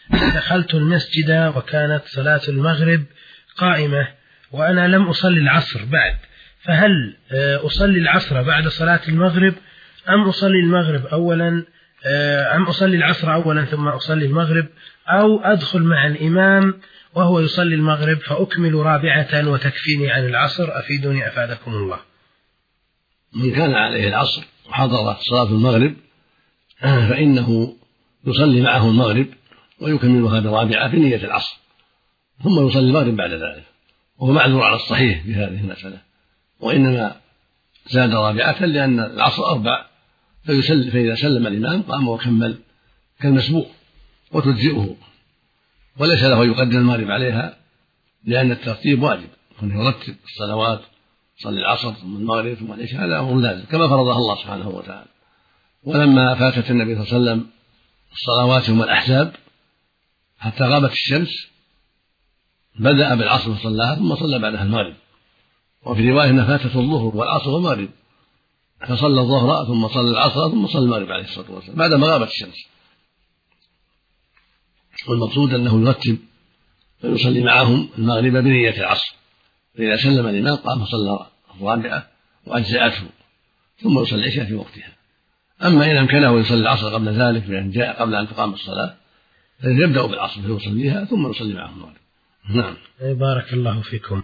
دخلت المسجد وكانت صلاة المغرب قائمة وأنا لم أصلي العصر بعد، فهل أصلي العصر بعد صلاة المغرب أم أصلي المغرب أولا أم أصلي العصر أولا ثم أصلي المغرب، أو أدخل مع الإمام وهو يصلي المغرب فأكمل رابعة وتكفيني عن العصر؟ أفيدوني أفادكم الله. من كان عليه العصر وحضر صلاة المغرب فإنه يصلي معه المغرب ويكملها برابعة بنية العصر، ثم يصلي المغرب بعد ذلك، وهو معذور على الصحيح في هذه المسألة، وإنما زاد رابعة لأن العصر 4، فإذا سلم الإمام قام وكمل كالمسبوق وتجزئه، وليس له يقدم المغرب عليها لأن الترتيب واجب، أنه يرتب الصلوات، صلي العصر ثم المغرب ثم العشاء، هذا أمر لازم كما فرضها الله سبحانه وتعالى. ولما فاتت النبي صلى الله عليه وسلم الصلوات يوم الأحزاب حتى غابت الشمس بدأ بالعصر وصلاها ثم صلى بعدها المغرب، وفي رواية أنها فاتته الظهر والعصر والمغرب فصلى الظهر ثم صلى العصر ثم صلى المغرب عليه الصلاة والسلام بعدما غابت الشمس. والمقصود أنه يرتب فيصلي معهم المغرب بنية العصر، فإذا سلم الإمام قام فصلى الرابعة وأجزأته ثم يصلي العشاء في وقتها. أما إن أمكنه يصلي العصر قبل ذلك بأن جاء قبل أن تقام الصلاة فيبدأ بالعصر فيصليها ثم يصلي معهم المغرب. نعم. بارك الله فيكم.